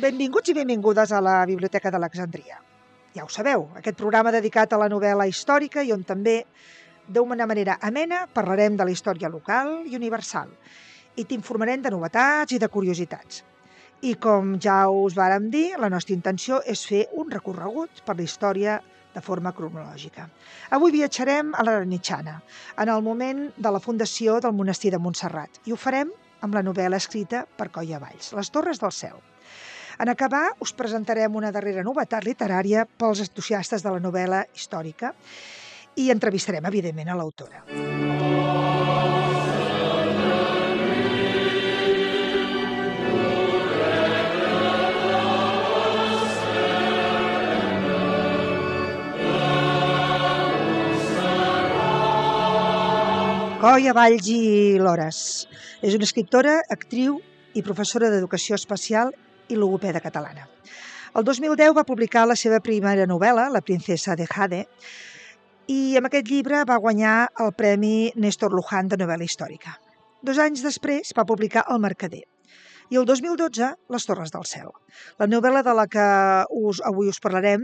Benvinguts i benvingudes a la Biblioteca d'Alexandria. Ja ho sabeu, aquest programa dedicat a la novel·la històrica i on també, d'una manera amena, parlarem de la història local i universal i t'informarem de novetats i de curiositats. I com ja us vàrem dir, la nostra intenció és fer un recorregut per la història de forma cronològica. Avui viatjarem a l'Edat Mitjana, en el moment de la fundació del monestir de Montserrat, i ho farem amb la novel·la escrita per Coll Valls, Les Torres del Cel. En acabar, us presentarem una darrera novetat literària pels entusiastes de la novel·la històrica i entrevistarem, evidentment, a l'autora. Coll Valls i Lores és una escriptora, actriu i professora d'educació especial i logopeda catalana. El 2010 va publicar la seva primera novel·la, La princesa de Jade, i amb aquest llibre va guanyar el Premi Néstor Luján de novel·la històrica. 2 anys després va publicar El mercader i el 2012 Les Torres del Cel, la novel·la de la que avui us parlarem,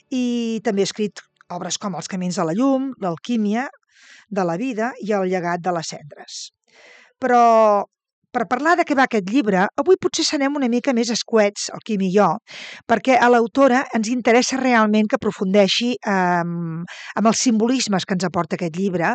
i també ha escrit obres com Els camins de la llum, L'alquímia de la vida i El llegat de les cendres. Però per parlar de què va aquest llibre, avui potser serem una mica més escuets, el Quim i jo, perquè a l'autora ens interessa realment que aprofundeixi amb els simbolismes que ens aporta aquest llibre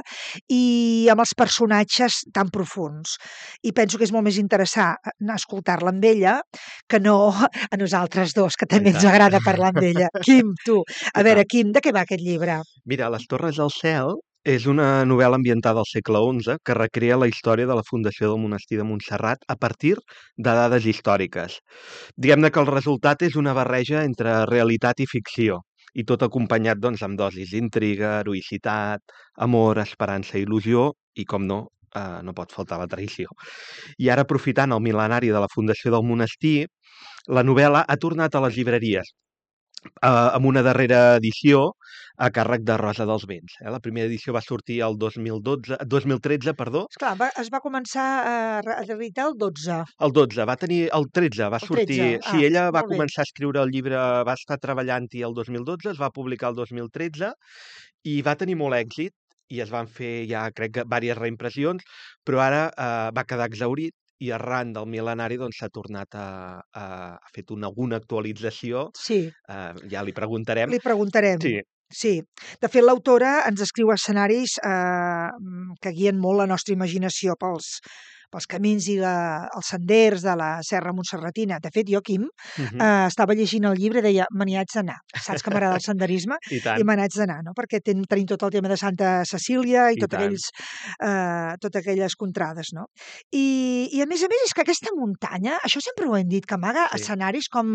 i amb els personatges tan profunds. I penso que és molt més interessant escoltar-la amb ella que no a nosaltres dos, que també ens agrada parlar amb ella. Quim, tu, a veure, Quim, de què va aquest llibre? Mira, Les Torres del Cel és una novel·la ambientada al segle XI que recrea la història de la fundació del monestir de Montserrat a partir de dades històriques. Diguem-ne que el resultat és una barreja entre realitat i ficció, i tot acompanyat doncs, amb dosis d'intriga, heroïcitat, amor, esperança i il·lusió, i com no, no pot faltar la traïció. I ara, aprofitant el mil·lenari de la fundació del monestir, la novel·la ha tornat a les llibreries, amb una darrera edició a càrrec de Rosa dels Vents. La primera edició va sortir el 2013. Esclar, es va començar a editar el 12. El 12, va tenir el 13, va sortir... 13. Sí, ella va molt bé. començar a escriure el llibre, va estar treballant-hi el 2012, es va publicar el 2013 i va tenir molt èxit i es van fer ja, crec que, diverses reimpressions, però ara va quedar exhaurit i arran del mil·lenari doncs, s'ha tornat a fer alguna actualització. Sí. Ja li preguntarem. Li preguntarem. Sí. Sí. De fet, l'autora ens escriu escenaris que guien molt la nostra imaginació pels camins i els senders de la Serra Montserratina. De fet, jo, Quim, estava llegint el llibre i deia, me n'hi haig d'anar. Saps que m'agrada el senderisme? I me n'haig d'anar, no? Perquè tenim tot el tema de Santa Cecília i totes aquelles contrades, no? I a més, és que aquesta muntanya, això sempre ho hem dit, que amaga escenaris com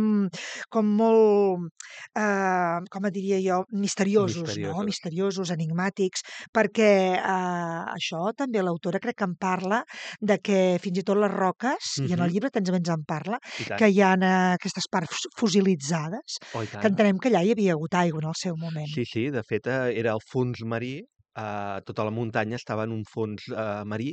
molt, com diria jo, misteriosos, no? Misteriosos, enigmàtics, perquè això també l'autora crec que en parla de que fins i tot les roques, i en el llibre també ens en parla, que hi ha aquestes parts fossilitzades, que entenem que allà hi havia hagut aigua en el seu moment. Sí, de fet era el fons marí, tota la muntanya estava en un fons marí,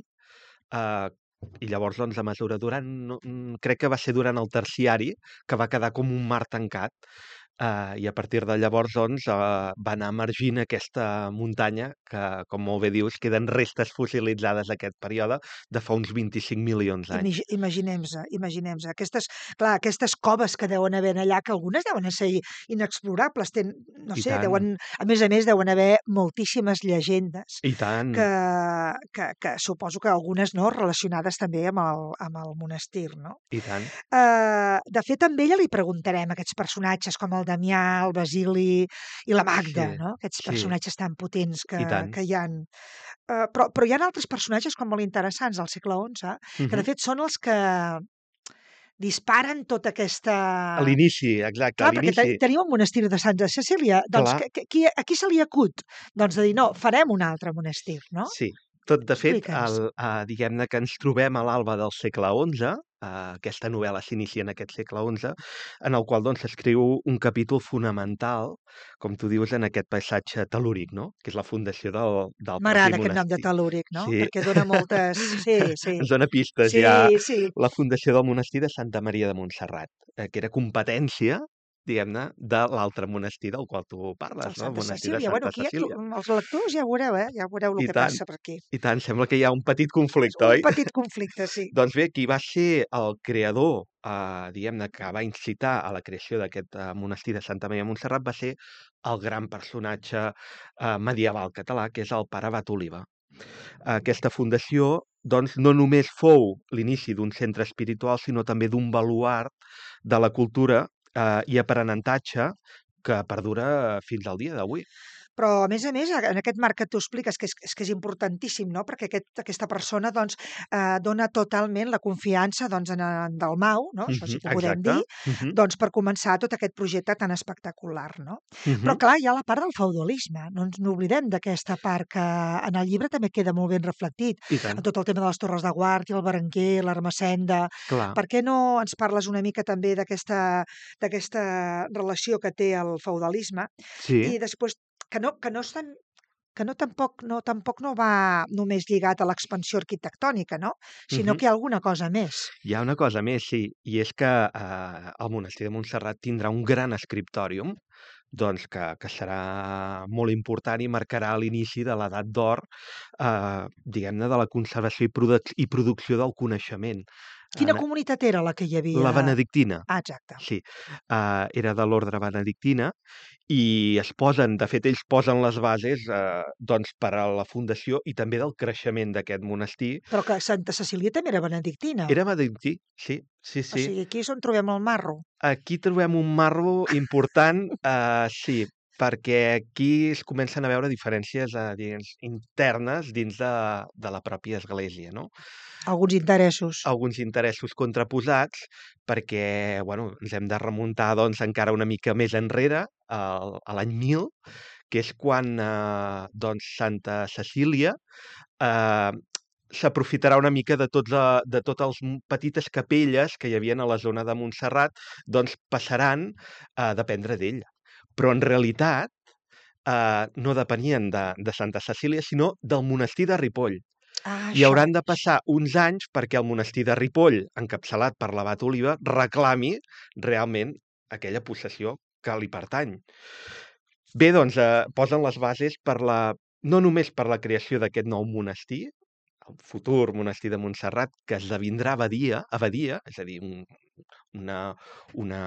i llavors doncs a mesura crec que va ser durant el terciari que va quedar com un mar tancat, i a partir de llavors doncs va anar emergint aquesta muntanya que, com molt bé dius, queden restes fossilitzades d'aquest període de fa uns 25 milions d'anys. Imaginem-se. Aquestes coves que deuen haver allà, que algunes deuen ser inexplorables, no sé, a més deuen haver moltíssimes llegendes. I tant. Que suposo que algunes no relacionades també amb el monestir, no? I tant. De fet, amb ella li preguntarem aquests personatges com el Damià, el Basili i la Magda, no? Aquests personatges tan potents que hi ha. Però hi ha altres personatges com molt interessants del segle XI, que de fet són els que disparen tota aquesta... A l'inici, exacte. Clar, perquè tenim un monestir de Santa Cecília. Doncs a qui se li acut? Doncs de dir, no, farem un altre monestir, no? Sí. Tot, de fet, diguem-ne que ens trobem a l'alba del segle XI, aquesta novel·la s'inicia en aquest segle XI, en el qual doncs, s'escriu un capítol fonamental, com tu dius, en aquest paisatge tel·lúric, no? Que és la fundació del propi M'agrada aquest nom de monestir. tel·lúric, no? Sí, Perquè dona moltes... Sí, sí. ens dona pistes Sí, ja sí. la fundació del monestir de Santa Maria de Montserrat, que era competència, diguem-ne, de l'altre monestir del qual tu parles, El no? El Santa monestir de Cecília. Bueno, Santa aquí Cecília. els lectors ja ho veureu, Ja veureu el I que tant, passa per aquí. i tant, sembla que hi ha un petit És conflicte, un oi? petit conflicte, sí. Doncs bé, qui va ser el creador, diguem-ne, que va incitar a la creació d'aquest monestir de Santa Maria de Montserrat va ser el gran personatge medieval català, que és el pare Abat Oliba. Aquesta fundació, doncs, no només fou l'inici d'un centre espiritual, sinó també d'un baluard de la cultura i aprenentatge que perdura fins al dia d'avui. Però, a més, en aquest marc que tu expliques, que és importantíssim, no? Perquè aquesta persona doncs, dona totalment la confiança doncs, en Dalmau, no? Això sí que ho podem Exacte. dir, doncs, per començar tot aquest projecte tan espectacular. No? Però, Mhm. clar, hi ha la part del feudalisme. No ens n'oblidem d'aquesta part que en el llibre també queda molt ben reflectit. I tant, Tot el tema de les torres de guàrdia, el Berenguer, l'Ermessenda... clar. Per què no ens parles una mica també d'aquesta relació que té el feudalisme Sí. i després que tampoc no va només lligat a l'expansió arquitectònica, no? Sinó Mhm. que hi ha alguna cosa més. Hi ha una cosa més, sí, i és que el monestir de Montserrat tindrà un gran scriptorium, doncs que serà molt important i marcarà l'inici de l'edat d'or, diguem-ne, de la conservació i producció del coneixement. Quina En comunitat era la que hi havia? la benedictina, Ah, exacte. sí, era de l'ordre benedictina i de fet, ells posen les bases, doncs, per a la fundació i també del creixement d'aquest monestir. Però que Santa Cecília també era benedictina. Era benedictí, sí, sí, O sí. sigui, aquí és on trobem el marro. Aquí trobem un marro important, sí, perquè aquí es comencen a veure diferències, diguem, internes dins de la pròpia església, no? Alguns interessos. Alguns interessos contraposats, perquè, bueno, ens hem de remuntar, doncs, encara una mica més enrere, a l'any 1000, que és quan, doncs, Santa Cecília, eh, s'aprofitarà una mica de totes petites capelles que hi havien a la zona de Montserrat, doncs passaran a dependre d'ella. Però en realitat no depenien de Santa Cecília, sinó del monestir de Ripoll. Ah, I això hauran de mateix. passar uns anys perquè el monestir de Ripoll, encapçalat per l'abat Oliba, reclami realment aquella possessió que li pertany. Bé, doncs, posen les bases no només per la creació d'aquest nou monestir, el futur monestir de Montserrat, que esdevindrà abadia, és a dir, una, una,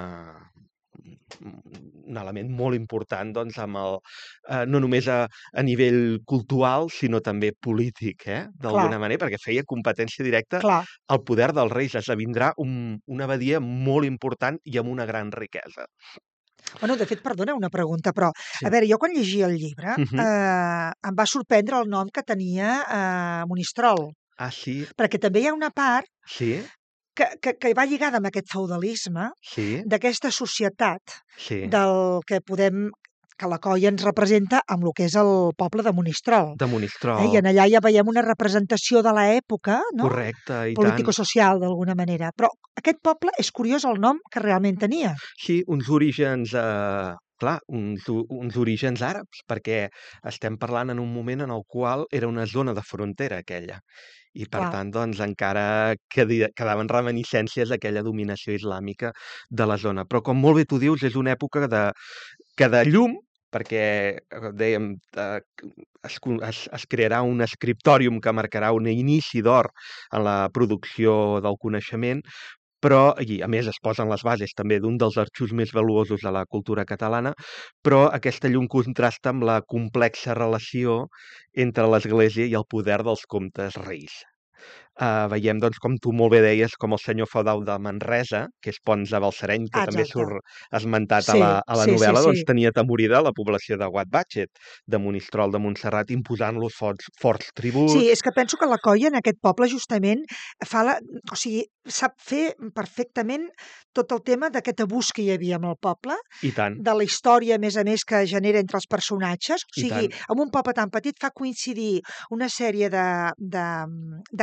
un element molt important, doncs, no només a nivell cultural, sinó també polític, Clar, d'alguna manera, perquè feia competència directa clar. al poder dels reis. Esdevindrà una abadia molt important i amb una gran riquesa. Bueno, de fet, perdona una pregunta, però, Sí. a veure, jo quan llegia el llibre Mhm. em va sorprendre el nom que tenia Monistrol, Ah, sí? perquè també hi ha una part Sí? que va lligada amb aquest feudalisme, Sí? d'aquesta societat Sí? del que la colla ens representa amb el que és el poble de Monistrol. De I Monistrol. en allà ja veiem una representació de l'època, no? Correcte, i tant. Politico-social, d'alguna manera. Però aquest poble és curiós el nom que realment tenia. Sí, uns orígens, clar, uns orígens àrabs, perquè estem parlant en un moment en el qual era una zona de frontera aquella. I per Clar. tant, doncs, encara quedaven reminiscències d'aquella dominació islàmica de la zona. Però com molt bé tu dius, és una època que de llum, perquè dèiem, es crearà un scriptorium que marcarà un inici d'or en la producció del coneixement, però, i a més es posen les bases també d'un dels arxius més valuosos de la cultura catalana, però aquesta llum contrasta amb la complexa relació entre l'Església i el poder dels comtes reis. Veiem, doncs, com tu molt bé deies, com el senyor feudal de Manresa, que és Pons de Balsareny, que Ah, també exacte. surt esmentat a Sí, la sí, sí, novel·la, sí. doncs tenia temorida la població de Guadbatxet, de Monistrol de Montserrat, imposant-los forts Sí, tributs. és que penso que la colla en aquest poble justament o sigui, sap fer perfectament tot el tema d'aquest abús que hi havia amb el poble, I tant, de la història, a més, que genera entre els personatges. O i sigui, tant. en un poble tan petit fa coincidir una sèrie de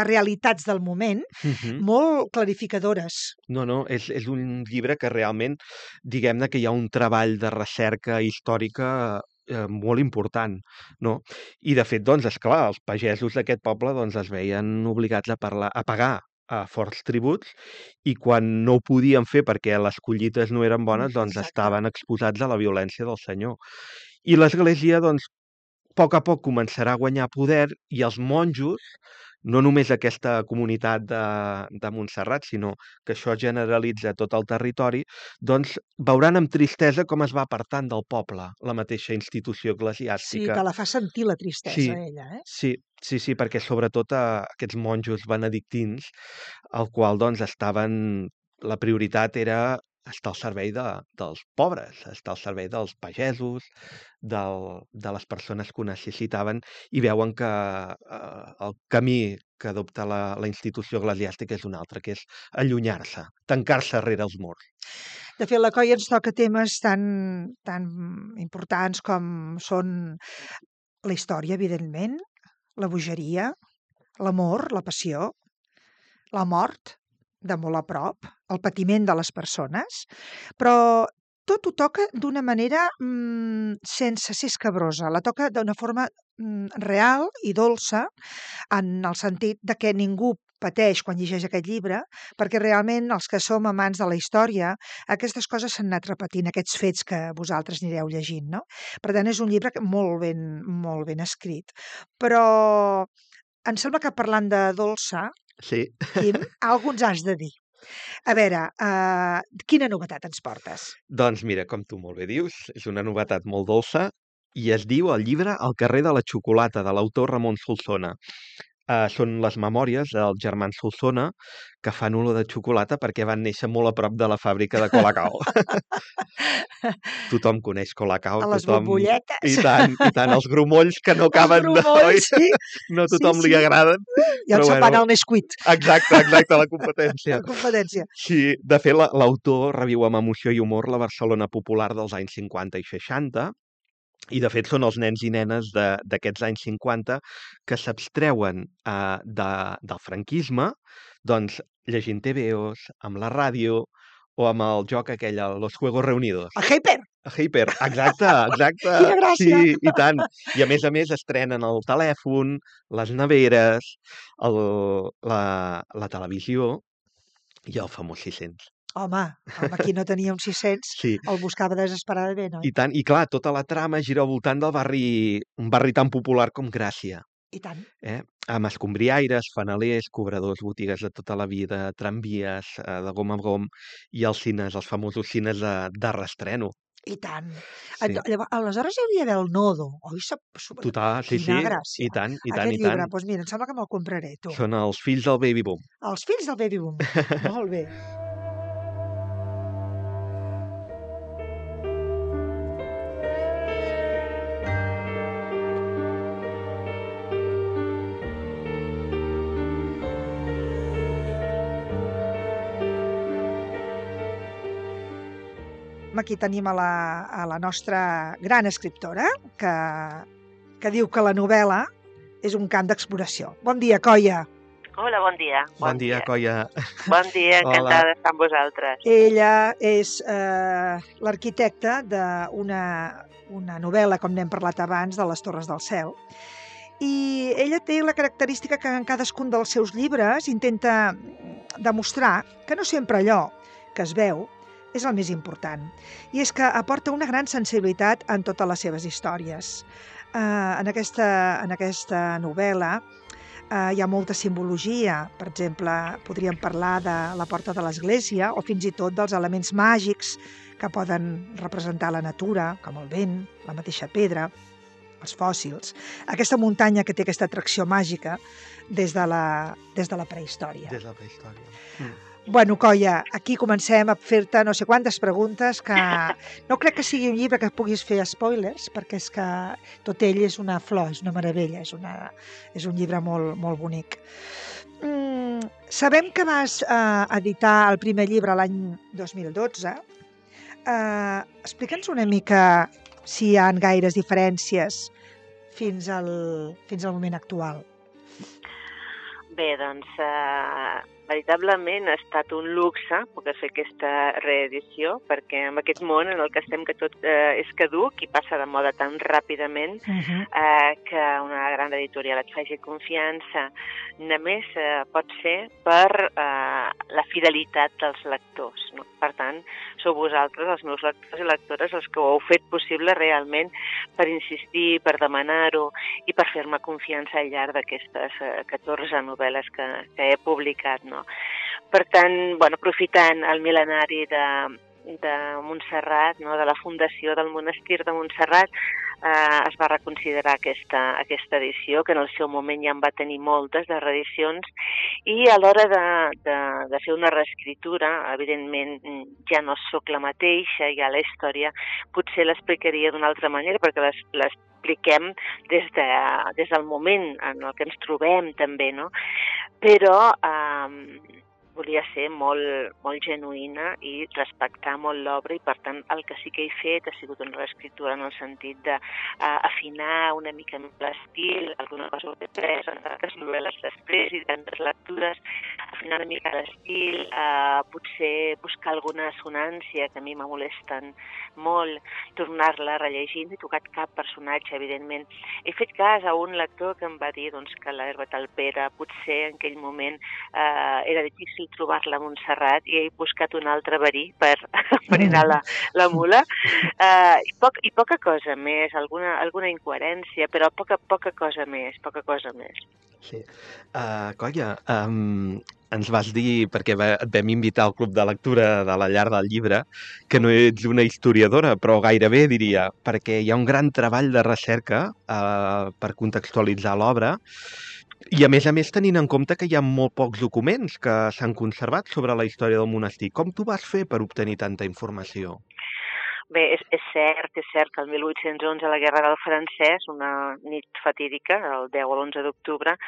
necessitats del moment, molt clarificadores. No, és un llibre que realment, diguem-ne que hi ha un treball de recerca històrica molt important, no? I de fet, doncs, esclar, els pagesos d'aquest poble doncs, es veien obligats a pagar forts tributs i quan no ho podien fer perquè les collites no eren bones, doncs estaven exposats a la violència del senyor. I l'Església, doncs, a poc començarà a guanyar poder i els monjos, no només aquesta comunitat de Montserrat, sinó que això generalitza tot el territori, doncs veuran amb tristesa com es va apartant del poble la mateixa institució eclesiàstica. Sí, que la fa sentir la tristesa, ella, eh? Sí, perquè sobretot aquests monjos benedictins, al qual doncs la prioritat era estar al servei dels pobres, estar al servei dels pagesos, de les persones que ho necessitaven, i veuen que el camí que adopta la institució eclesiàstica és un altre, que és allunyar-se, tancar-se rere els murs. De fet, la Colla ens toca temes tan importants com són la història, evidentment, la bogeria, l'amor, la passió, la mort, de molt a prop, el patiment de les persones, però tot ho toca d'una manera sense ser escabrosa. La toca d'una forma real i dolça, en el sentit de que ningú pateix quan llegeix aquest llibre, perquè realment els que som amants de la història, aquestes coses s'han anat repetint, aquests fets que vosaltres anireu llegint, no? Per tant, és un llibre molt ben escrit. Però em sembla que parlant de dolça, Sí. Quim, algú ens has de dir. A veure, quina novetat ens portes? Doncs mira, com tu molt bé dius, és una novetat molt dolça i es diu el llibre El carrer de la xocolata, de l'autor Ramon Solsona. Són les memòries dels germans Solsona que fan olor de xocolata perquè van néixer molt a prop de la fàbrica de Colacao. Tothom coneix Colacao. A les bombolletes. I tant, els grumolls que no acaben grumolls, sí. No a tothom li agraden. I el xapan al Nesquik. Exacte, la competència. La competència. Sí, de fet, l'autor reviu amb emoció i humor la Barcelona popular dels anys 50 i 60, i de fet són els nens i nenes d'aquests anys 50 que s'abstreuen del franquisme, doncs llegint TVOs, amb la ràdio o amb el joc aquell, Los Juegos Reunidos. El Hyper! Hyper, exacte. Quina gràcia! Sí, i tant. I a més estrenen el telèfon, les neveres, la televisió i el famós 600. Home, qui no tenia un 600 Sí. el buscava desesperadament, oi? I tant, i clar, tota la trama gira al voltant del un barri tan popular com Gràcia. I tant. Amb escombriaires, fanalers, cobradors, botigues de tota la vida, tramvies, de gom a gom, i els cines, els famosos cines de reestreno. I tant. Sí. Aleshores hi hauria d'haver el Nodo, oi? Total, sí. Quina gràcia. I tant. Aquest llibre, doncs mira, em sembla que me'l compraré, tu. Són els fills del baby boom. Els fills del baby boom. Molt bé. Aquí tenim a la nostra gran escriptora, que diu que la novel·la és un camp d'exploració. Bon dia, Coia. Hola, bon dia. Bon dia, Coia. Bon dia, encantada d'estar amb vosaltres. Ella és l'arquitecta d'una novel·la, com n'hem parlat abans, de Les Torres del Cel. I ella té la característica que en cadascun dels seus llibres intenta demostrar que no sempre allò que es veu és el més important. I és que aporta una gran sensibilitat en totes les seves històries. En aquesta novel·la hi ha molta simbologia. Per exemple, podríem parlar de la porta de l'església o fins i tot dels elements màgics que poden representar la natura, com el vent, la mateixa pedra, els fòssils. Aquesta muntanya que té aquesta atracció màgica des de la prehistòria. Des de la prehistòria. Bueno, Coia, aquí comencem a fer-te no sé quantes preguntes que no crec que sigui un llibre que puguis fer spoilers, perquè és que tot ell és una flor, és una meravella, és un llibre molt, molt bonic. Sabem que vas editar el primer llibre l'any 2012. Explica'ns una mica si hi ha gaires diferències fins al moment actual. Bé, doncs, veritablement ha estat un luxe poder fer aquesta reedició, perquè en aquest món en el que estem que tot és caduc i passa de moda tan ràpidament que una gran editorial et faci confiança només pot ser per la fidelitat dels lectors, no? Per tant, sou vosaltres, els meus lectors i lectores, els que ho heu fet possible realment per insistir, per demanar-ho i per fer-me confiança al llarg d'aquestes 14 novel·les que he publicat, no? Per tant, bueno, aprofitant el mil·lenari de Montserrat, no? De la fundació del monestir de Montserrat, es va reconsiderar aquesta edició, que en el seu moment ja en va tenir moltes de reedicions, i a l'hora de fer una reescriptura, evidentment ja no sóc la mateixa, ja la història potser l'explicaria d'una altra manera, perquè l'expliquem des del moment en el que ens trobem també, no? Però volia ser molt genuïna i respectar molt l'obra, i per tant el que sí que he fet ha sigut una reescriptura en el sentit d'afinar una mica l'estil, alguna cosa que he pres en altres novel·les després i tantes lectures, afinar una mica l'estil, potser buscar alguna assonància que a mi me molesten molt, tornar-la rellegint, he tocat cap personatge, evidentment. He fet cas a un lector que em va dir doncs, que l'herba talpera potser en aquell moment era difícil trobar-la a Montserrat i he buscat un altre verí per anar la mula. I poca cosa més, alguna incoherència, però poca cosa més. Sí. Colla, ens vas dir, perquè et vam invitar al club de lectura de la Llar del Llibre, que no ets una historiadora, però gairebé diria, perquè hi ha un gran treball de recerca per contextualitzar l'obra, i a més tenint en compte que hi ha molt pocs documents que s'han conservat sobre la història del monestir. Com t'ho vas fer per obtenir tanta informació? Bé, és cert que el 1811, a la Guerra del Francès, una nit fatídica, el 10 o l'11 d'octubre,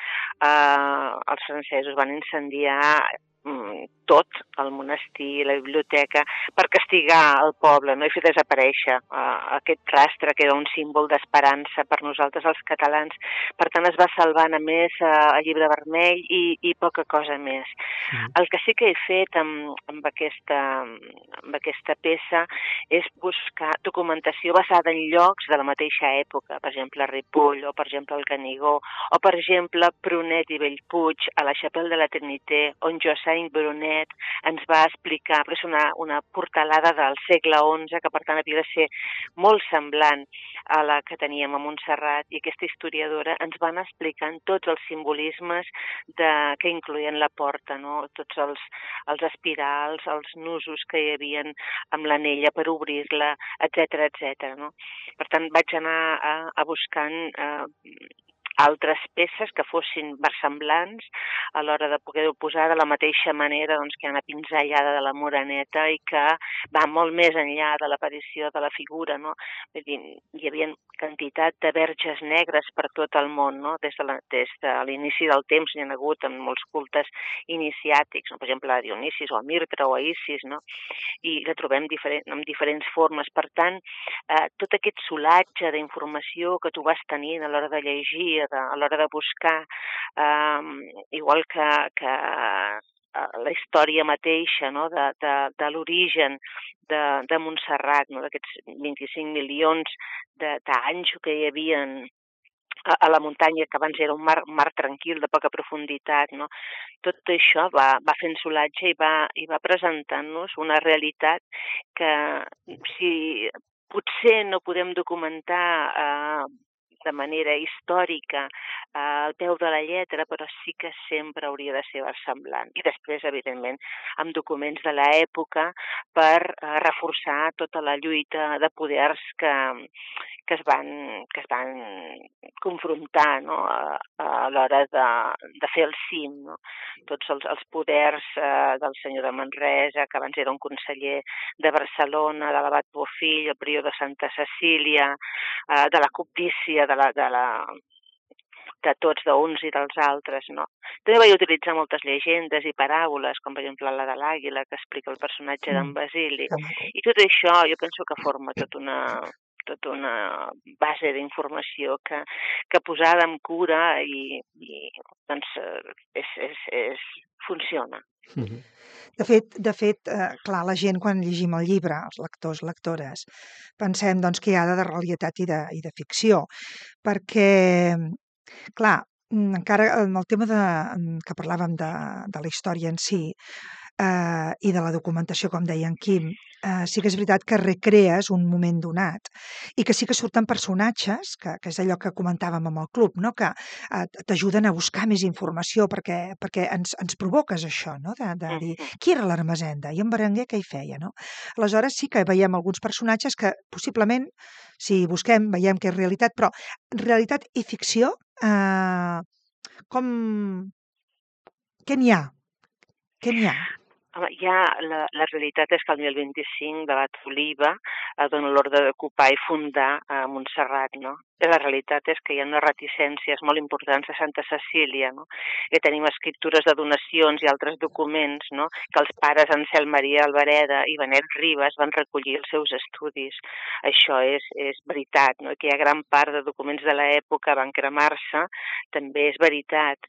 els francesos van incendiar tot, el monestir, la biblioteca, per castigar el poble, no? I fer desaparèixer aquest rastre que era un símbol d'esperança per nosaltres els catalans. Per tant, es va salvar només el Llibre Vermell i poca cosa més. El que sí que he fet amb aquesta peça és buscar documentació basada en llocs de la mateixa època, per exemple Ripoll, o per exemple el Canigó, o per exemple Prunet i Bellpuig, a la Chapelle de la Trinité, on Jossain Brunet ens va explicar, però és una portalada del segle XI, que per tant havia de ser molt semblant a la que teníem a Montserrat, i aquesta historiadora ens va anar explicant tots els simbolismes que incloïen la porta, no? Tots els espirals, els nusos que hi havia amb l'anella per obrir-la, etc. No? Per tant, vaig anar a buscant altres peces que fossin versemblants a l'hora de poder-ho posar de la mateixa manera que hi ha una pinzellada de la Moreneta i que va molt més enllà de l'aparició de la figura, no? Vull dir, hi havia quantitat de verges negres per tot el món, no? Des de l'inici del temps hi ha hagut en molts cultes iniciàtics, no? Per exemple a Dionisis o a Mirtra o a Isis, no? I la trobem en diferents formes. Per tant, tot aquest solatge d'informació que tu vas tenint a l'hora de llegir, a l'hora de buscar, igual que la història mateixa, no? de l'origen de Montserrat, no? D'aquests 25 milions d'anys que hi havia a la muntanya, que abans era un mar tranquil, de poca profunditat, no? Tot això va fent solatge i va presentant-nos una realitat que si potser no podem documentar de manera històrica al peu de la lletra, però sí que sempre hauria de ser versemblant. I després, evidentment, amb documents de l'època per reforçar tota la lluita de poders que es van confrontar, no? A l'hora de fer el cim, no? Tots els poders del senyor de Manresa, que abans era un conseller de Barcelona, de l'abat Bofill, el prior de Santa Cecília, de la cobdícia de tots, d'uns i dels altres, no? També vaig utilitzar moltes llegendes i paràboles, com per exemple la de l'àguila, que explica el personatge d'en Basili. I tot això jo penso que forma tota tota una base d'informació que posada amb cura i doncs funciona. De fet, clar, la gent quan llegim el llibre, els lectors, lectores, pensem doncs, que hi ha de realitat i de ficció, perquè, clar, encara en el tema que parlàvem de la història en si i de la documentació, com deia en Quim, sí que és veritat que recrees un moment donat i que sí que surten personatges, que és allò que comentàvem amb el club, no? Que t'ajuden a buscar més informació perquè ens provoques això, no? De dir, qui era l'Ermessenda? I en Berenguer què hi feia? No? Aleshores sí que veiem alguns personatges que possiblement, si busquem, veiem que és realitat, però realitat i ficció, què n'hi ha? Què n'hi ha? Home, la realitat és que el 1025 Beat Oliva dona l'ordre d'ocupar i fundar Montserrat, no? La realitat és que hi ha unes reticències molt importants a Santa Cecília, no? Que tenim escriptures de donacions i altres documents, no? Que els pares Anselm Maria Albareda i Benet Ribes van recollir els seus estudis. Això és veritat, no? Que hi ha gran part de documents de l'època van cremar-se, també és veritat.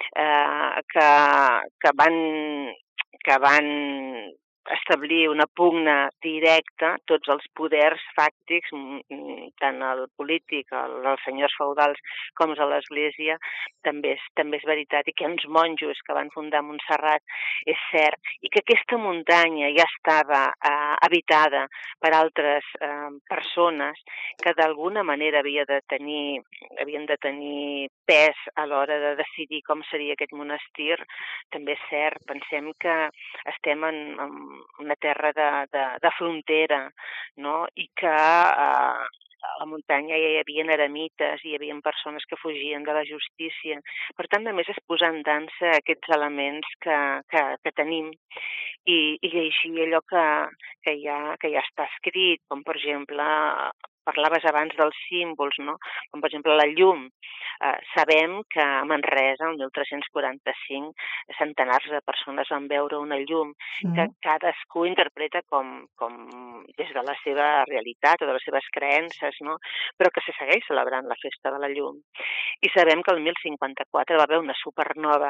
Que van establir una pugna directa, tots els poders fàctics, tant el polític, els senyors feudals com a l'Església, també és veritat, i que uns monjos que van fundar Montserrat, és cert, i que aquesta muntanya ja estava habitada per altres persones que d'alguna manera havien de tenir pes a l'hora de decidir com seria aquest monestir. També és cert, pensem que estem en una terra de frontera, no? I que a la muntanya ja hi havia eremites, hi havia persones que fugien de la justícia. Per tant, només és posar en dansa aquests elements que tenim i llegir allò que ja està escrit, com per exemple, parlaves abans dels símbols, no? Com per exemple la llum. Sabem que a Manresa, el 1345, centenars de persones van veure una llum que cadascú interpreta com des de la seva realitat o de les seves creences, no? Però que se segueix celebrant la festa de la llum. I sabem que el 1054 va haver una supernova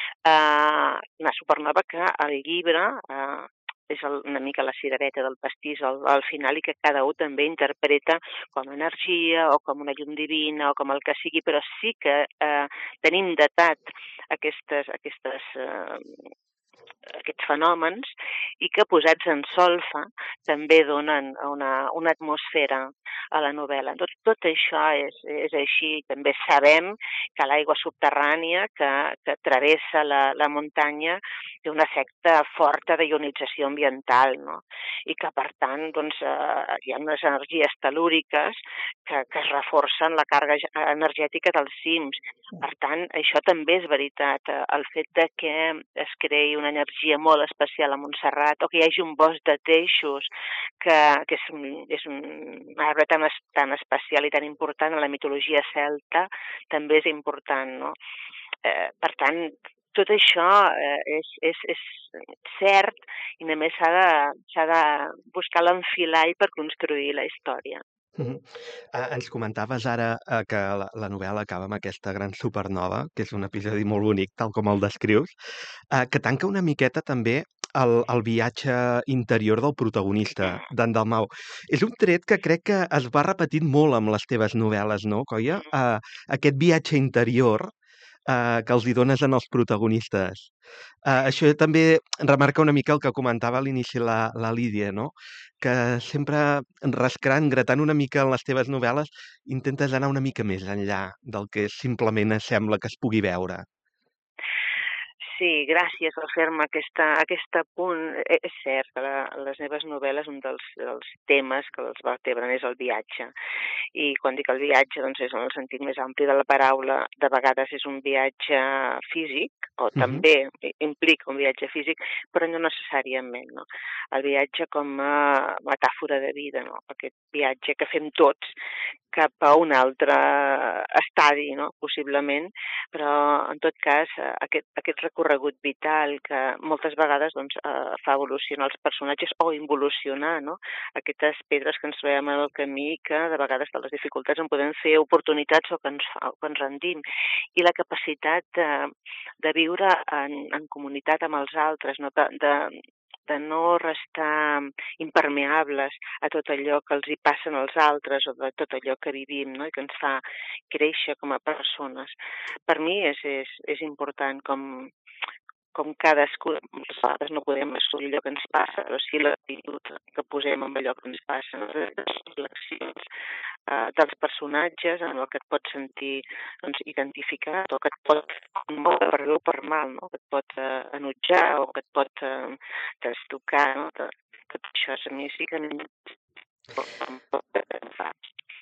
que el llibre és una mica la cirereta del pastís al final i que cada un també interpreta com a energia o com una llum divina o com el que sigui, però sí que tenim datat aquests fenòmens i que posats en solfa també donen una atmosfera a la novel·la. Tot això és així. També sabem que l'aigua subterrània que travessa la muntanya té un efecte fort de ionització ambiental, no? I que, per tant, doncs, hi ha unes energies telúriques que es reforcen la càrrega energètica dels cims. Per tant, això també és veritat. El fet de que es creï una energia molt especial a Montserrat o que hi hagi un bosc de teixos que és un arbre tan especial i tan important a la mitologia celta, també és important, no? Per tant, tot això és cert i només s'ha de buscar l'enfilall per construir la història. Ens comentaves ara que la novel·la acaba amb aquesta gran supernova, que és un episodi molt bonic, tal com el descrius, que tanca una miqueta també el viatge interior del protagonista, d'en Dalmau. És un tret que crec que es va repetint molt amb les teves novel·les, no, Coia? Aquest viatge interior que els hi dones en els protagonistes. Això també remarca una mica el que comentava a l'inici la Lídia, no? Que sempre rascant, gratant una mica en les teves novel·les, intentes anar una mica més enllà del que simplement sembla que es pugui veure. Sí, gràcies per fer-me aquest apunt. És cert que les meves novel·les, un dels temes que els vertebren és el viatge. I quan dic el viatge, doncs és en el sentit més ampli de la paraula. De vegades és un viatge físic, o també implica un viatge físic, però no necessàriament, no? El viatge com a metàfora de vida, no? Aquest viatge que fem tots, cap a un altre estadi, no? Possiblement, però en tot cas aquest recorregut vital que moltes vegades doncs, fa evolucionar els personatges o involucionar, no? Aquestes pedres que ens trobem en el camí que de vegades de les dificultats en podem fer oportunitats o que ens rendim. I la capacitat de viure en comunitat amb els altres, no? De no restar impermeables a tot allò que els hi passen als altres o de tot allò que vivim, no? I que ens fa créixer com a persones. Per mi és important com cadascú, moltes vegades no podem assolir allò que ens passa, però sí l'actitud que posem amb allò que ens passa, les reflexions dels personatges en el que et pots sentir doncs, identificat o que et pot moure per bé o per mal, no? Que et pot enutjar o que et pot trastocar, no? Tot això a mi sí que em fa.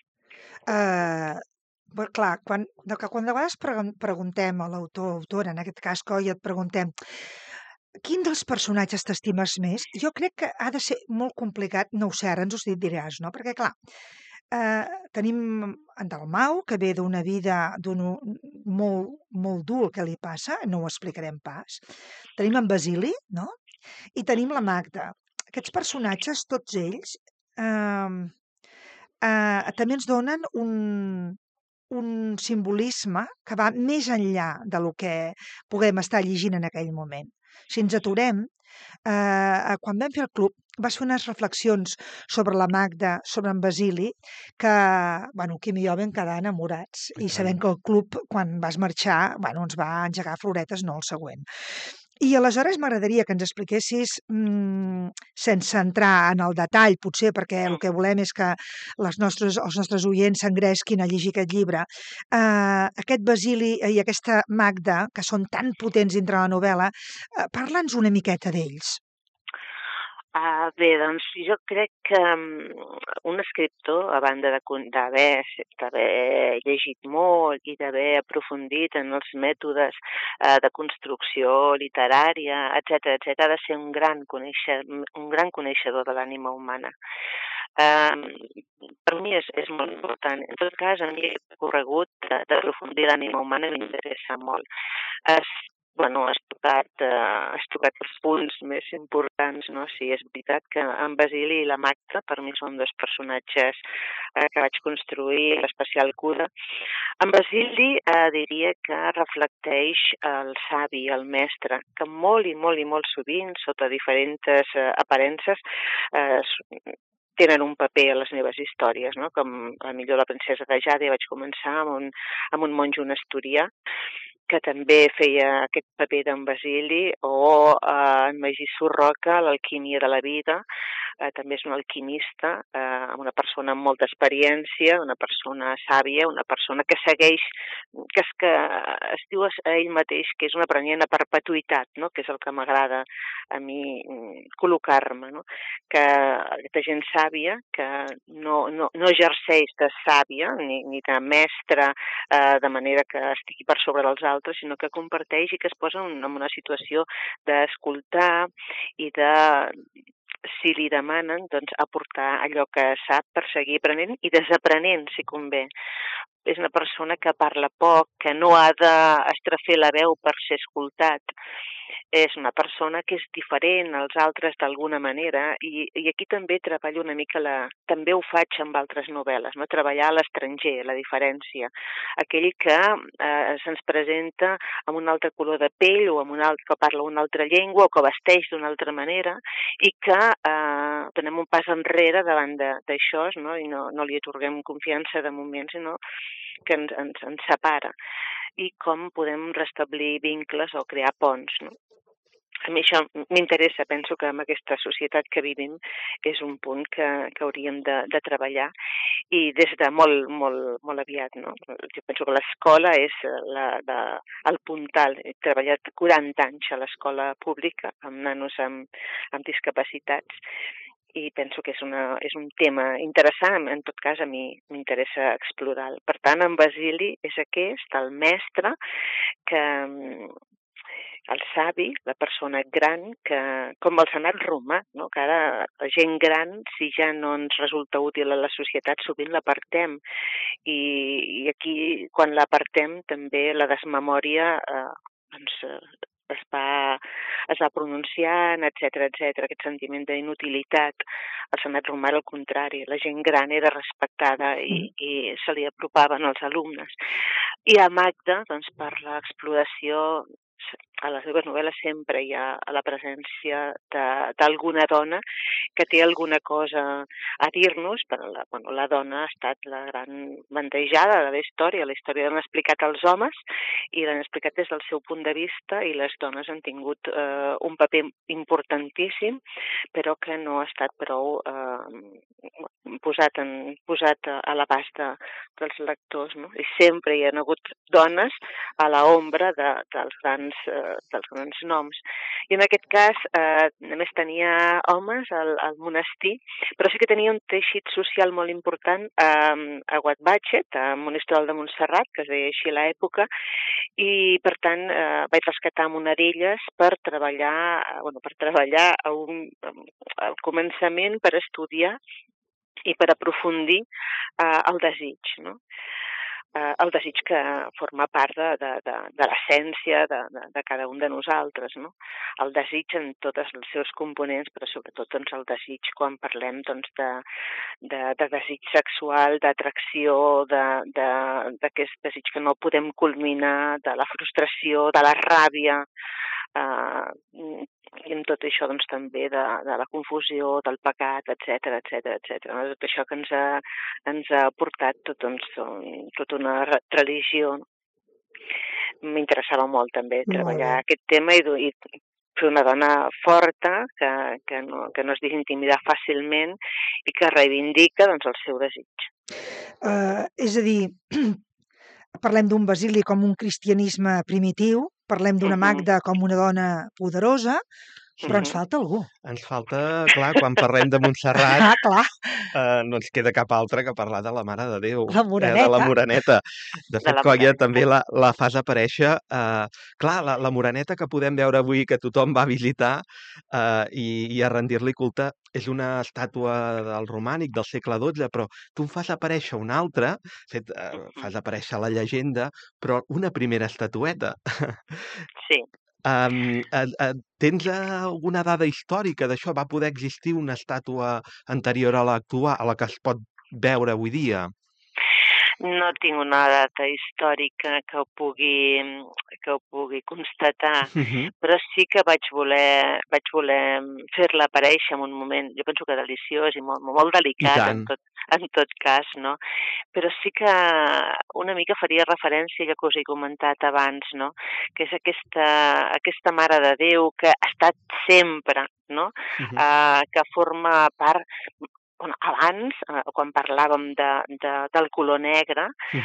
Però clar, quan de vegades preguntem a l'autor o autora, en aquest cas Coi, et preguntem quin dels personatges t'estimes més? Jo crec que ha de ser molt complicat, no ho sé, ara ens ho diràs, no? Perquè clar, tenim en Dalmau, que ve d'una vida molt dur el que li passa, no ho explicarem pas. Tenim en Basili, no? I tenim la Magda. Aquests personatges, tots ells, també ens donen un simbolisme que va més enllà de lo que puguem estar llegint en aquell moment. Si ens aturem, quan vam fer el club, vas fer unes reflexions sobre la Magda, sobre en Basili, que, bueno, Quim i jo vam quedar enamorats i sabem que el club, quan vas marxar, bueno, ens va engegar floretes, no el següent. I aleshores m'agradaria que ens expliquessis, sense entrar en el detall, potser, perquè el que volem és que els nostres oients s'engresquin a llegir aquest llibre, aquest Basili i aquesta Magda, que són tan potents dintre la novel·la, parla'ns una miqueta d'ells. Bé, doncs jo crec que un escriptor, a banda d'haver llegit molt i d'haver aprofundit en els mètodes de construcció literària, etc., ha de ser un gran coneixedor de l'ànima humana. Per mi és molt important. En tot cas, a mi el recorregut d'aprofundir l'ànima humana m'interessa molt. Has tocat els punts més importants, no? Sí, és veritat que en Basili i la Magda per mi són dos personatges que vaig construir amb especial cura. En Basili diria que reflecteix el savi, el mestre, que molt i molt sovint, sota diferents aparences, tenen un paper a les meves històries, no? Com millor la princesa de Jade, vaig començar amb un monjo nestorià, que també feia aquest paper d'en Basili, o en Magí Surroca, l'alquímia de la vida, també és un alquimista, una persona amb molta experiència, una persona sàvia, una persona que segueix, que es diu a ell mateix que és un aprenent a perpetuïtat, no? Que és el que m'agrada a mi col·locar-me, no? Que aquesta gent sàvia, que no exerceix de sàvia ni de mestre de manera que estigui per sobre dels altres, sinó que comparteix i que es posa en una situació d'escoltar i de, si li demanen, doncs aportar allò que sap per seguir aprenent i desaprenent, si convé. És una persona que parla poc, que no ha d'estrafer la veu per ser escoltat. És una persona que és diferent als altres d'alguna manera i aquí també treballo una mica, també ho faig amb altres novel·les, no? Treballar a l'estranger, la diferència. Aquell que se'ns presenta amb un altre color de pell o que parla una altra llengua o que vesteix d'una altra manera i que donem un pas enrere davant d'això, no? I no li atorguem confiança de moment, sinó que ens separa. I com podem restablir vincles o crear ponts, no? A mi això m'interessa, penso que en aquesta societat que vivim és un punt que hauríem de treballar i des de molt aviat, no? Jo penso que l'escola és el puntal. He treballat 40 anys a l'escola pública amb nanos amb discapacitats i penso que és un tema interessant, en tot cas a mi m'interessa explorar. Per tant, en Basili és aquest, el mestre, el savi, la persona gran, que, com el senat romà, no? Que ara la gent gran, si ja no ens resulta útil a la societat, sovint l'apartem. I aquí, quan l'apartem, també la desmemòria doncs, es va pronunciant, etc. Aquest sentiment d'inutilitat. El senat romà era el contrari, la gent gran era respectada i se li apropaven els alumnes. I a Magda, doncs, per l'exploració, a les seves novel·les sempre hi ha la presència d'alguna dona que té alguna cosa a dir-nos, però la dona ha estat la gran bandejada de la història l'han explicat els homes i l'han explicat des del seu punt de vista i les dones han tingut un paper importantíssim, però que no ha estat prou posat a l'abast dels lectors, no? I sempre hi ha hagut dones a l'ombra dels grans noms. I en aquest cas només tenia homes al monestir, però sí que tenia un teixit social molt important a Guadbatxet, a Monistrol de Montserrat, que es deia així a l'època, i per tant vaig rescatar Monarelles per treballar al començament, per estudiar i per aprofundir el desig, no? El desig que forma part de l'essència de cada un de nosaltres, no? El desig en tots els seus components, però sobretot doncs, el desig quan parlem doncs, de desig sexual, d'atracció, d'aquest desig que no podem culminar, de la frustració, de la ràbia, i amb tot això doncs, també de la confusió, del pecat, etc. Tot això que ens ha portat tota una religió. M'interessava molt també treballar aquest tema i fer una dona forta que no es deixi intimidar fàcilment i que reivindica doncs, el seu desig. És a dir, parlem d'un Basili com un cristianisme primitiu, parlem d'una Magda com una dona poderosa, però ens falta algú. Ens falta, clar, quan parlem de Montserrat, no ens queda cap altre que parlar de la Mare de Déu. La Moreneta. De la Moreneta. De fet, Colla, també la fas aparèixer. Clar, la Moreneta que podem veure avui, que tothom va visitar i a rendir-li culte, és una estàtua del romànic del segle XII, però tu en fas aparèixer una altra, fas aparèixer la llegenda, però una primera estatueta. Sí. Tens alguna dada històrica d'això? Va poder existir una estàtua anterior a l'actual, a la que es pot veure avui dia? No tinc una data històrica que ho pugui constatar, però sí que vaig voler fer-la aparèixer en un moment, jo penso que deliciós i molt delicat en tot cas, no? Però sí que una mica faria referència que us he comentat abans, no? Que és aquesta Mare de Déu que ha estat sempre, no? Que forma part... abans, quan parlàvem del color negre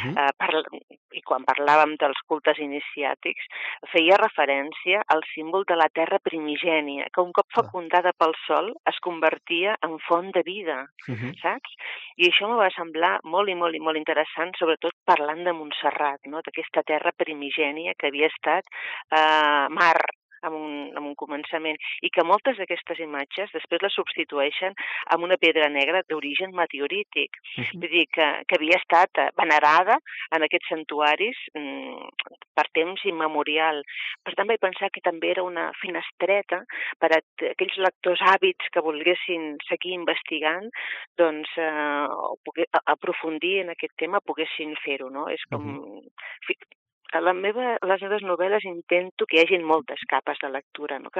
i quan parlàvem dels cultes iniciàtics, feia referència al símbol de la terra primigènia, que un cop fecundada pel sol es convertia en font de vida, saps? I això em va semblar molt i molt i molt interessant, sobretot parlant de Montserrat, no? D'aquesta terra primigènia que havia estat mar, en un començament, i que moltes d'aquestes imatges després les substitueixen amb una pedra negra d'origen meteorític. Vull dir que havia estat venerada en aquests santuaris per temps immemorial. Per tant, vaig pensar que també era una finestreta per a aquells lectors àvids que volguessin seguir investigant, doncs aprofundir en aquest tema, poguessin fer-ho, no? És com... les meves novel·les intento que hi hagi moltes capes de lectura, no? Que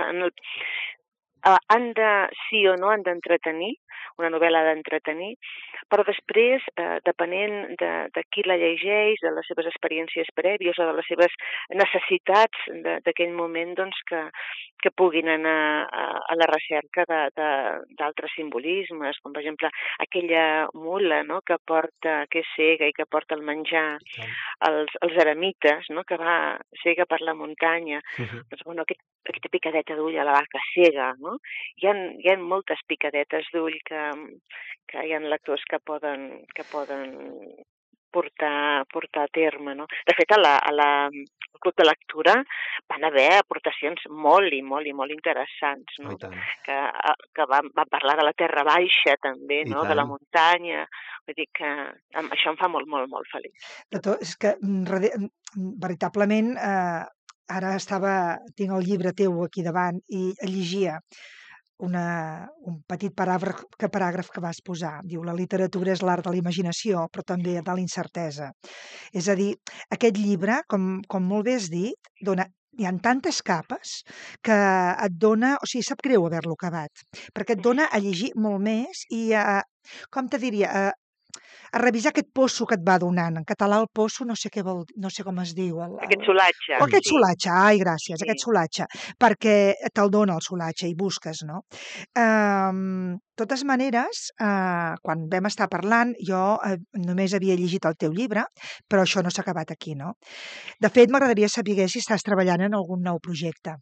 sí o no han d'entretenir, una novel·la ha d'entretenir, però després, depenent de qui la llegeix, de les seves experiències prèvies o de les seves necessitats d'aquell moment, doncs que puguin anar a la recerca d'altres simbolismes, com per exemple aquella mula, no?, que és cega i que porta el menjar als eremites, no?, que va cega per la muntanya. Doncs, bueno, aquesta picadeta d'ull a la vaca cega, no? Hi ha moltes picadetes d'ull que hi ha lectors que poden portar a terme, no? De fet, al Club de Lectura van haver aportacions molt interessants, no? Que van parlar de la terra baixa, també, no? De la muntanya. Vull dir que això em fa molt feliç. És que, veritablement, ara tinc el llibre teu aquí davant i llegia un petit paràgraf que vas posar. Diu, la literatura és l'art de la imaginació, però també de la incertesa. És a dir, aquest llibre, com molt bé has dit, hi ha tantes capes que et dona... O sigui, sap greu haver-lo acabat, perquè et dona a llegir molt més i com te diria... a revisar aquest posso que et va donant. En català el posso no sé com es diu. Aquest solatge. Aquest solatge, ai, gràcies, aquest solatge, perquè te'l dona el solatge i busques, no? De totes maneres, quan vam estar parlant, jo només havia llegit el teu llibre, però això no s'ha acabat aquí, no? De fet, m'agradaria saber si estàs treballant en algun nou projecte.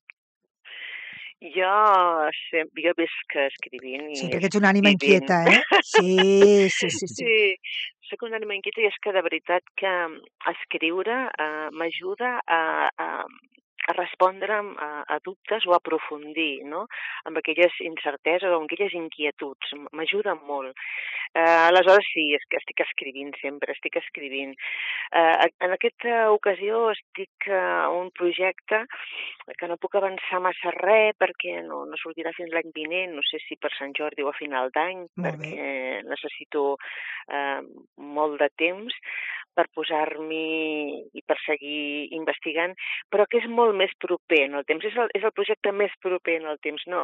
Jo visc escrivint. Sí, perquè ets una ànima inquieta, eh? Sí. Sí, soc una ànima inquieta i és que de veritat que escriure m'ajuda a respondre a dubtes o a aprofundir, no? Amb aquelles incerteses o amb aquelles inquietuds. M'ajuda molt. Aleshores sí, és que estic escrivint sempre, estic escrivint. En aquesta ocasió estic a un projecte que no puc avançar massa res perquè no sortirà fins l'any vinent, no sé si per Sant Jordi o a final d'any, perquè necessito molt de temps per posar-m'hi i per seguir investigant, però que és molt més proper en el temps. És el projecte més proper en el temps, no?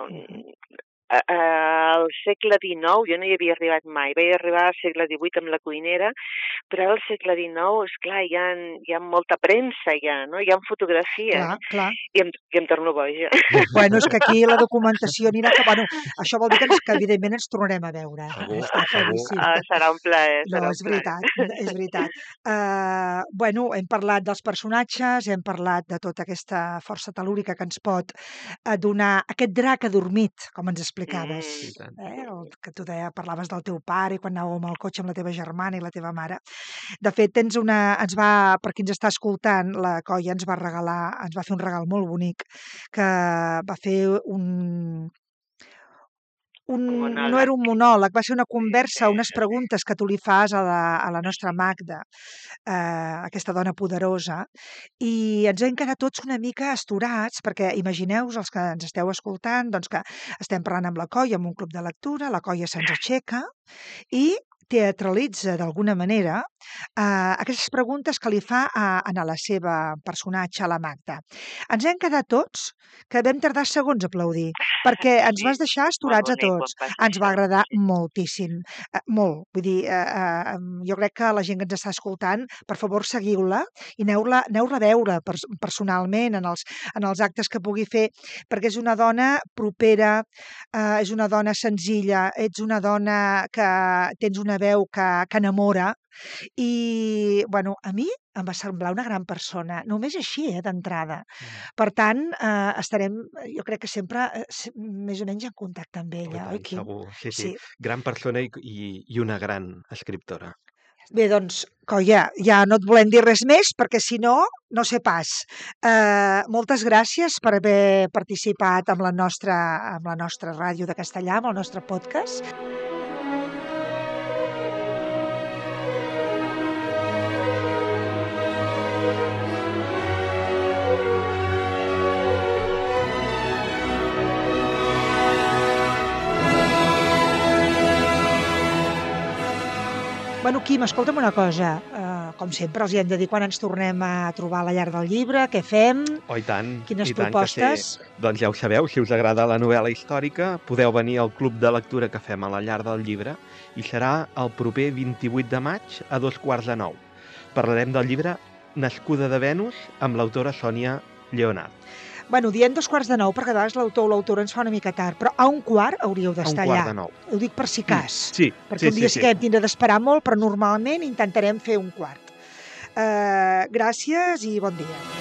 Al segle XIX jo no hi havia arribat mai, vaig arribar al segle XVIII amb la cuinera, però al segle XIX, esclar, hi ha molta premsa, no? Hi ha fotografies, clar. I em torno boja. Bueno, és que aquí la documentació anirà... Bueno, això vol dir que evidentment ens tornarem a veure. Segur. Serà un plaer. No, és veritat. Bueno, hem parlat dels personatges, hem parlat de tota aquesta força tel·lúrica que ens pot donar aquest drac adormit, com ens explicaves, que tu parlaves del teu pare quan anàveu amb el cotxe amb la teva germana i la teva mare. De fet, per qui ens està escoltant, la Coia ens va fer un regal molt bonic, que va fer no era un monòleg, va ser una conversa, unes preguntes que tu li fas a la nostra Magda, aquesta dona poderosa, i ens hem quedat tots una mica astorats, perquè imagineu-vos, els que ens esteu escoltant, doncs que estem parlant amb la Coia, en un club de lectura, la Coia se'ns aixeca i teatralitza d'alguna manera aquestes preguntes que li fa a la seva personatge, a la Magda. Ens hem quedat tots que vam tardar segons a aplaudir, perquè ens vas deixar astorats a tots. Ens va agradar moltíssim, molt. Vull dir, jo crec que la gent que ens està escoltant, per favor, seguiu-la i aneu-la a veure personalment en els actes que pugui fer, perquè és una dona propera, és una dona senzilla, ets una dona que tens una veu que enamora i, bueno, a mi em va semblar una gran persona, només així, d'entrada. Per tant, estarem, jo crec que sempre, més o menys en contacte amb ella, oi, Quim? Segur, sí. Gran persona i una gran escriptora. Bé, doncs, Coia, ja no et volem dir res més, perquè si no, no sé pas. Moltes gràcies per haver participat amb la nostra ràdio de castellà, amb el nostre podcast. Bueno, Quim, escolta'm una cosa. Com sempre, els hi hem de dir quan ens tornem a trobar a la llar del llibre, què fem... Oh, i tant. Quines propostes? Doncs ja ho sabeu, si us agrada la novel·la històrica, podeu venir al club de lectura que fem a la llar del llibre i serà el proper 28 de maig a 8:45. Parlarem del llibre Nascuda de Venus amb l'autora Sònia Lleonart. Bueno, diem 8:45 perquè a vegades l'autor o l'autora ens fa una mica tard, però a 1:15 hauríeu d'estar allà. A 8:45. Ho dic per si cas. Sí. Perquè un dia sí que hem tindre d'esperar molt, però normalment intentarem fer 1:15. Gràcies i bon dia.